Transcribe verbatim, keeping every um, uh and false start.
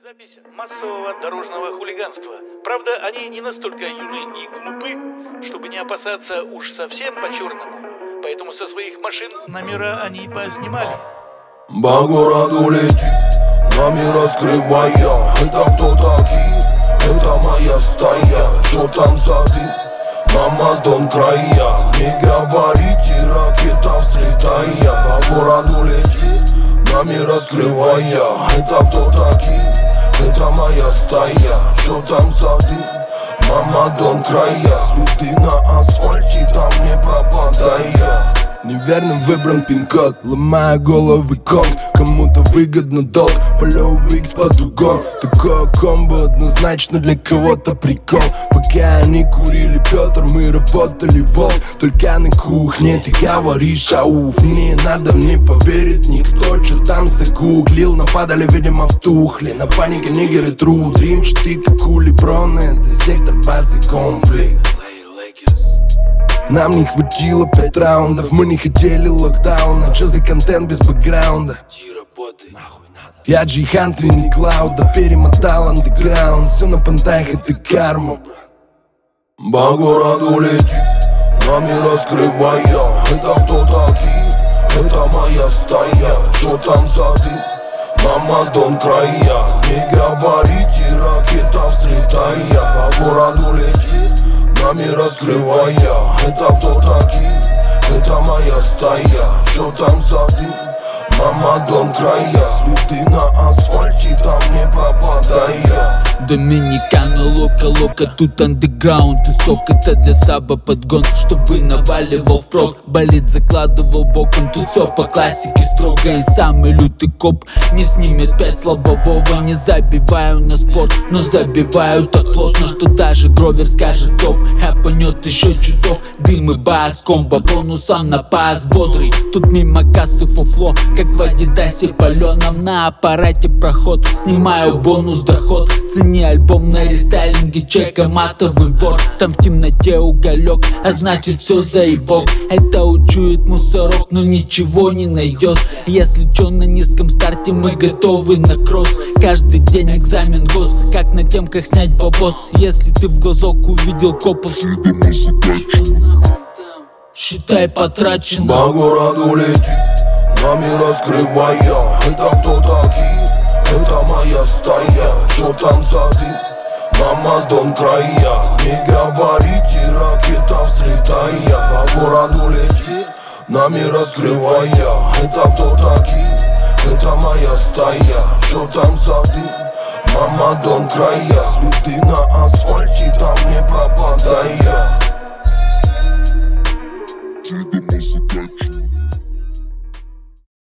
Запись массового дорожного хулиганства. Правда, они не настолько юны и глупы, чтобы не опасаться уж совсем по-черному. Поэтому со своих машин номера они поснимали. По городу летит, нами раскрывая. Это кто такие? Это моя стая. Что там за дым? Мама, дом, края. Не говорите, ракета взлетая. По городу летит, нами раскрывая. Это кто такие? Это моя стая. Что там за дым? Мама, дом, края. Следы на асфальте, там не пропадая. Неверно выбран пин-код, ломая головы конг. Кому-то выгодно долг, полевый икс под угон. Такое комбо однозначно для кого-то прикол. Пока они курили Петр, мы работали волк. Только на кухне ты говоришь ауф. Не надо мне поверить никто, что там загуглил. Нападали, видимо, втухли. На панике нигеры труд. Римчатый, как у Леброна, это сектор базы конфликт. Нам не хватило пять раундов, мы не хотели локдауна. Чё за контент без бэкграунда? Я джи Хантри, не Клауда. Перемотал андеграунд, все на понтах, это карма. По городу летит, нами раскрывая. Это кто такие? Это моя стая. Что там за дым? Мама, дом, края. Не говорите, ракета взлетая. По городу летит, нами раскрывая. Это кто такие? Это моя стая. Что там за дым? Мама, дом, края. Следы на асфальте, там не пропадая. Доминикана, лока, лока, тут андеграунд. Исток это для саба подгон, чтобы наваливал впрок. Болит, закладывал боком, тут все по классике строго. И самый лютый коп не снимет пять слабового. Не забиваю на спорт, но забиваю так плотно, что даже Гровер скажет топ. Хэпанет еще чуток, дым и бас, комбо бонусом на пас бодрый. Тут мимо кассы фуфло, как в Адидасе паленом. На аппарате проход, снимаю бонус доход. Цени альбом на рестайлинге, чека матовый борт. Там в темноте уголек, а значит все заебок. Это учует мусорок, но ничего не найдет. Если чё, на низком старте мы готовы на кросс. Каждый день экзамен гос, как на темках снять бабос. Если ты в глазок увидел копов, считай потрачено. По городу летит, нами раскрывая. Это кто такие? Это моя стая. Что там за дым? Мама, дом, края. Не говорите, ракета взлетая. По городу летит, нами раскрывая. Это кто такие? Это моя стая. Что там за дым? Мама, дом, края. Следы на асфальте, там не пропадая. Ты думал,